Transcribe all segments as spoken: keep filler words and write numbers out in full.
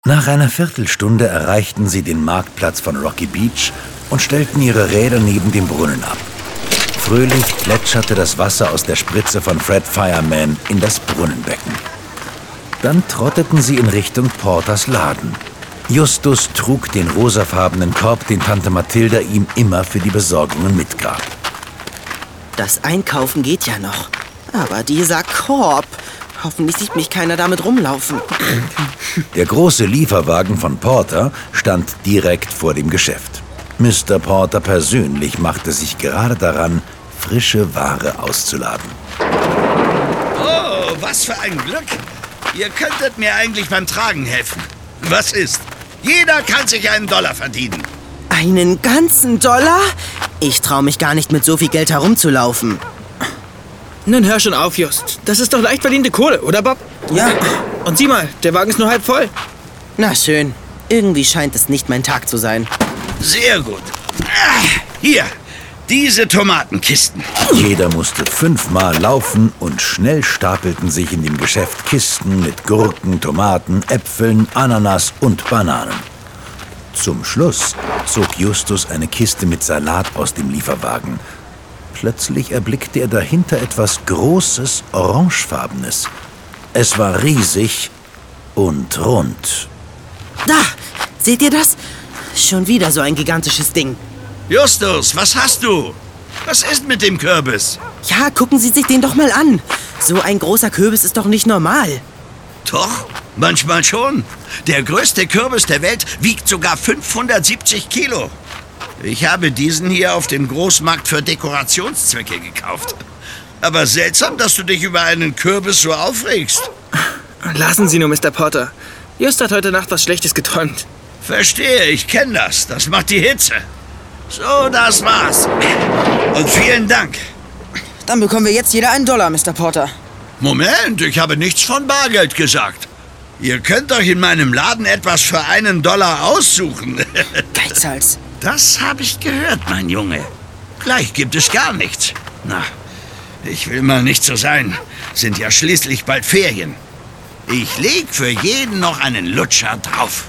Nach einer Viertelstunde erreichten sie den Marktplatz von Rocky Beach und stellten ihre Räder neben dem Brunnen ab. Fröhlich plätscherte das Wasser aus der Spritze von Fred Fireman in das Brunnenbecken. Dann trotteten sie in Richtung Porters Laden. Justus trug den rosafarbenen Korb, den Tante Mathilda ihm immer für die Besorgungen mitgab. Das Einkaufen geht ja noch. Aber dieser Korb... Hoffentlich sieht mich keiner damit rumlaufen. Der große Lieferwagen von Porter stand direkt vor dem Geschäft. Mister Porter persönlich machte sich gerade daran, frische Ware auszuladen. Oh, was für ein Glück! Ihr könntet mir eigentlich beim Tragen helfen. Was ist? Jeder kann sich einen Dollar verdienen. Einen ganzen Dollar? Ich traue mich gar nicht, mit so viel Geld herumzulaufen. Nun hör schon auf, Just. Das ist doch leicht verdiente Kohle, oder Bob? Ja. Und sieh mal, der Wagen ist nur halb voll. Na schön. Irgendwie scheint es nicht mein Tag zu sein. Sehr gut. Hier, diese Tomatenkisten. Jeder musste fünfmal laufen und schnell stapelten sich in dem Geschäft Kisten mit Gurken, Tomaten, Äpfeln, Ananas und Bananen. Zum Schluss zog Justus eine Kiste mit Salat aus dem Lieferwagen. Plötzlich erblickte er dahinter etwas Großes, Orangefarbenes. Es war riesig und rund. Da! Seht ihr das? Schon wieder so ein gigantisches Ding. Justus, was hast du? Was ist mit dem Kürbis? Ja, gucken Sie sich den doch mal an. So ein großer Kürbis ist doch nicht normal. Doch, manchmal schon. Der größte Kürbis der Welt wiegt sogar fünfhundertsiebzig Kilo. Ich habe diesen hier auf dem Großmarkt für Dekorationszwecke gekauft. Aber seltsam, dass du dich über einen Kürbis so aufregst. Lassen Sie nur, Mister Porter. Just hat heute Nacht was Schlechtes geträumt. Verstehe, ich kenne das. Das macht die Hitze. So, das war's. Und vielen Dank. Dann bekommen wir jetzt jeder einen Dollar, Mister Porter. Moment, ich habe nichts von Bargeld gesagt. Ihr könnt euch in meinem Laden etwas für einen Dollar aussuchen. Geizhals. Das habe ich gehört, mein Junge. Gleich gibt es gar nichts. Na, ich will mal nicht so sein. Sind ja schließlich bald Ferien. Ich leg für jeden noch einen Lutscher drauf.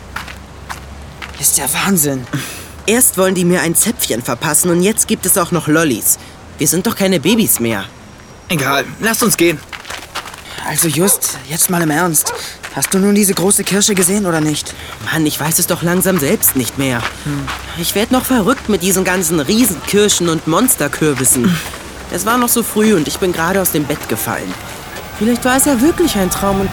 Ist ja Wahnsinn. Erst wollen die mir ein Zäpfchen verpassen und jetzt gibt es auch noch Lollis. Wir sind doch keine Babys mehr. Egal, lasst uns gehen. Also Just, jetzt mal im Ernst. Hast du nun diese große Kirsche gesehen oder nicht? Mann, ich weiß es doch langsam selbst nicht mehr. Hm. Ich werd noch verrückt mit diesen ganzen Riesenkirschen und Monsterkürbissen. Hm. Es war noch so früh und ich bin gerade aus dem Bett gefallen. Vielleicht war es ja wirklich ein Traum und...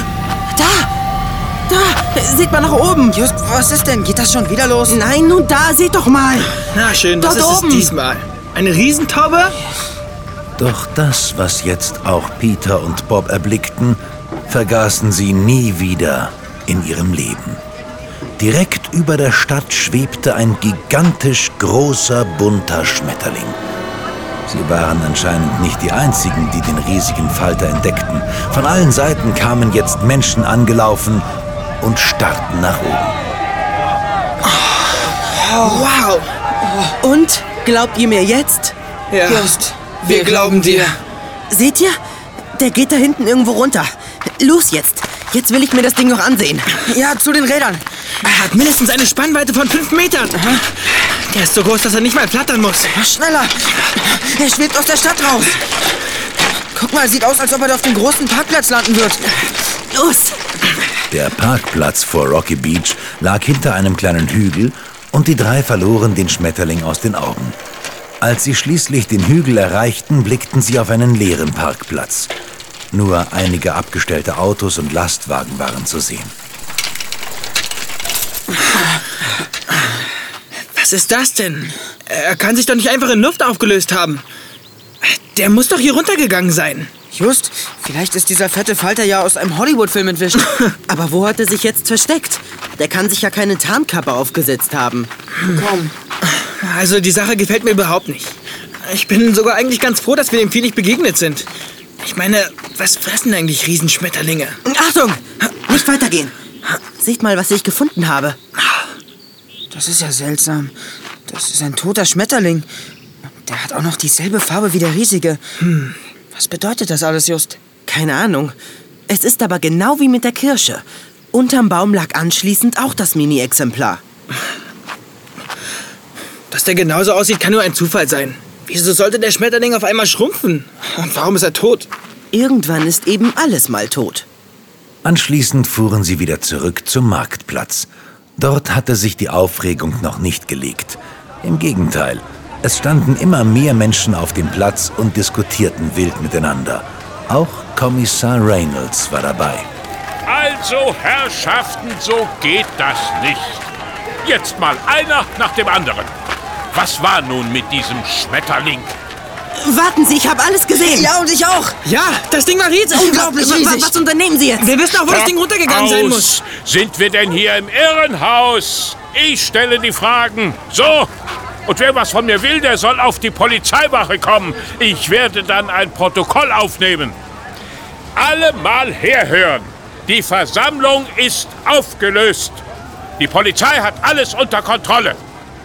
Da! Da! Seht mal nach oben! Just, was ist denn? Geht das schon wieder los? Nein, nun da, seht doch mal! Na schön, was Dort ist oben. es diesmal? Eine Riesentaube? Doch das, was jetzt auch Peter und Bob erblickten, vergaßen sie nie wieder in ihrem Leben. Direkt über der Stadt schwebte ein gigantisch großer, bunter Schmetterling. Sie waren anscheinend nicht die einzigen, die den riesigen Falter entdeckten. Von allen Seiten kamen jetzt Menschen angelaufen und starrten nach oben. Wow! Und? Glaubt ihr mir jetzt? Ja, Just, wir glauben dir. Seht ihr? Der geht da hinten irgendwo runter. Los jetzt! Jetzt will ich mir das Ding noch ansehen. Ja, zu den Rädern. Er hat mindestens eine Spannweite von fünf Metern. Aha. Der ist so groß, dass er nicht mal flattern muss. Schneller! Er schwebt aus der Stadt raus. Guck mal, sieht aus, als ob er auf dem großen Parkplatz landen wird. Los! Der Parkplatz vor Rocky Beach lag hinter einem kleinen Hügel und die drei verloren den Schmetterling aus den Augen. Als sie schließlich den Hügel erreichten, blickten sie auf einen leeren Parkplatz. Nur einige abgestellte Autos und Lastwagen waren zu sehen. Was ist das denn? Er kann sich doch nicht einfach in Luft aufgelöst haben. Der muss doch hier runtergegangen sein. Just, vielleicht ist dieser fette Falter ja aus einem Hollywood-Film entwischt. Aber wo hat er sich jetzt versteckt? Der kann sich ja keine Tarnkappe aufgesetzt haben. Komm. Also die Sache gefällt mir überhaupt nicht. Ich bin sogar eigentlich ganz froh, dass wir dem Vieh nicht begegnet sind. Ich meine, was fressen eigentlich Riesenschmetterlinge? Achtung! Nicht weitergehen! Seht mal, was ich gefunden habe. Das ist ja seltsam. Das ist ein toter Schmetterling. Der hat auch noch dieselbe Farbe wie der riesige. Hm. Was bedeutet das alles, Just? Keine Ahnung. Es ist aber genau wie mit der Kirsche. Unterm Baum lag anschließend auch das Mini-Exemplar. Dass der genauso aussieht, kann nur ein Zufall sein. Wieso sollte der Schmetterling auf einmal schrumpfen? Und warum ist er tot? Irgendwann ist eben alles mal tot. Anschließend fuhren sie wieder zurück zum Marktplatz. Dort hatte sich die Aufregung noch nicht gelegt. Im Gegenteil, es standen immer mehr Menschen auf dem Platz und diskutierten wild miteinander. Auch Kommissar Reynolds war dabei. Also, Herrschaften, so geht das nicht. Jetzt mal einer nach dem anderen. Was war nun mit diesem Schmetterling? Warten Sie, ich habe alles gesehen. Ja, und ich auch. Ja, das Ding war riesig. Unglaublich Was, riesig. was unternehmen Sie jetzt? Wir wissen auch, wo das Ding runtergegangen sein muss. Sind wir denn hier im Irrenhaus? Ich stelle die Fragen. So. Und wer was von mir will, der soll auf die Polizeiwache kommen. Ich werde dann ein Protokoll aufnehmen. Alle mal herhören. Die Versammlung ist aufgelöst. Die Polizei hat alles unter Kontrolle.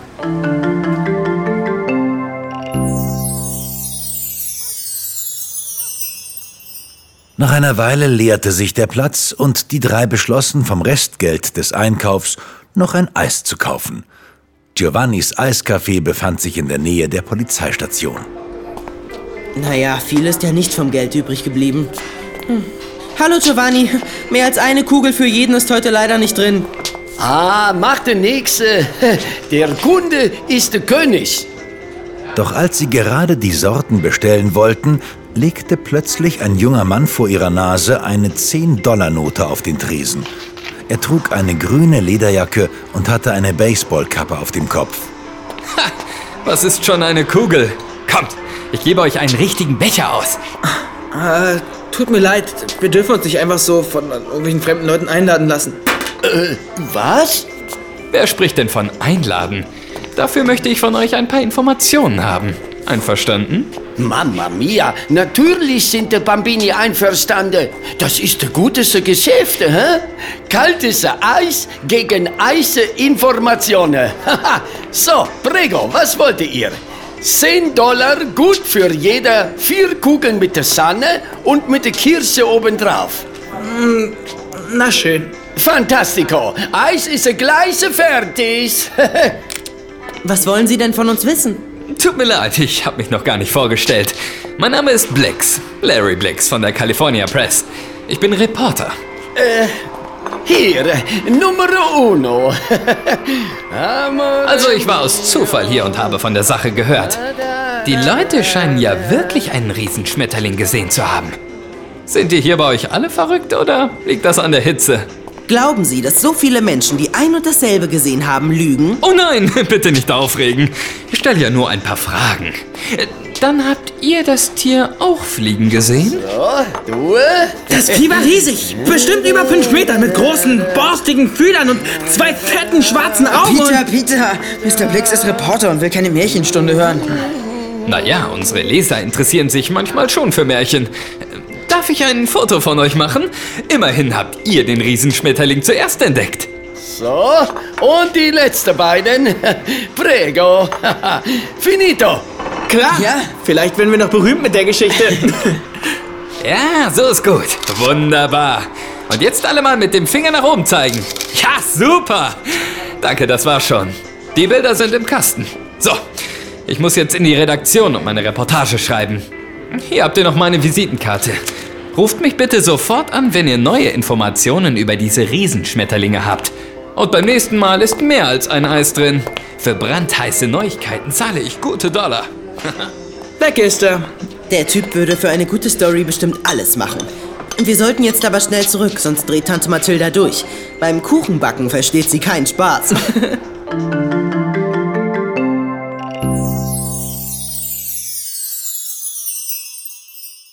Nach einer Weile leerte sich der Platz und die drei beschlossen, vom Restgeld des Einkaufs noch ein Eis zu kaufen. Giovannis Eiscafé befand sich in der Nähe der Polizeistation. Naja, viel ist ja nicht vom Geld übrig geblieben. Hm. Hallo Giovanni, mehr als eine Kugel für jeden ist heute leider nicht drin. Ah, macht dir nix. Der Kunde ist der König. Doch als sie gerade die Sorten bestellen wollten, legte plötzlich ein junger Mann vor ihrer Nase eine zehn-Dollar-Note auf den Tresen. Er trug eine grüne Lederjacke und hatte eine Baseballkappe auf dem Kopf. Ha, was ist schon eine Kugel? Kommt, ich gebe euch einen richtigen Becher aus. Äh, tut mir leid, wir dürfen uns nicht einfach so von irgendwelchen fremden Leuten einladen lassen. Äh, was? Wer spricht denn von einladen? Dafür möchte ich von euch ein paar Informationen haben. Einverstanden? Mamma mia, natürlich sind die Bambini einverstanden. Das ist ein gutes Geschäft, hä? Kaltes Eis gegen heiße Informationen. So, prego, was wollt ihr? zehn Dollar, gut für jeder, vier Kugeln mit der Sahne und mit der Kirsche obendrauf. Mm, na schön. Fantastico, Eis ist gleich fertig. Was wollen Sie denn von uns wissen? Tut mir leid, ich habe mich noch gar nicht vorgestellt. Mein Name ist Blix, Larry Blix von der California Press. Ich bin Reporter. Äh, hier, Numero uno. Also ich war aus Zufall hier und habe von der Sache gehört. Die Leute scheinen ja wirklich einen Riesenschmetterling gesehen zu haben. Sind die hier bei euch alle verrückt oder liegt das an der Hitze? Glauben Sie, dass so viele Menschen, die ein und dasselbe gesehen haben, lügen? Oh nein, bitte nicht aufregen. Ich stelle ja nur ein paar Fragen. Dann habt ihr das Tier auch fliegen gesehen? So, du? Das Vieh war riesig. Bestimmt über fünf Meter mit großen, borstigen Fühlern und zwei fetten schwarzen Augen. Peter, Peter, Mister Blix ist Reporter und will keine Märchenstunde hören. Naja, unsere Leser interessieren sich manchmal schon für Märchen. Darf ich ein Foto von euch machen? Immerhin habt ihr den Riesenschmetterling zuerst entdeckt. So, und die letzte beiden. Prego. Finito. Klar, Ja. Vielleicht werden wir noch berühmt mit der Geschichte. Ja, so ist gut. Wunderbar. Und jetzt alle mal mit dem Finger nach oben zeigen. Ja, super. Danke, das war's schon. Die Bilder sind im Kasten. So, ich muss jetzt in die Redaktion und meine Reportage schreiben. Hier habt ihr noch meine Visitenkarte. Ruft mich bitte sofort an, wenn ihr neue Informationen über diese Riesenschmetterlinge habt. Und beim nächsten Mal ist mehr als ein Eis drin. Für brandheiße Neuigkeiten zahle ich gute Dollar. Weg ist er. Der Typ würde für eine gute Story bestimmt alles machen. Wir sollten jetzt aber schnell zurück, sonst dreht Tante Mathilda durch. Beim Kuchenbacken versteht sie keinen Spaß.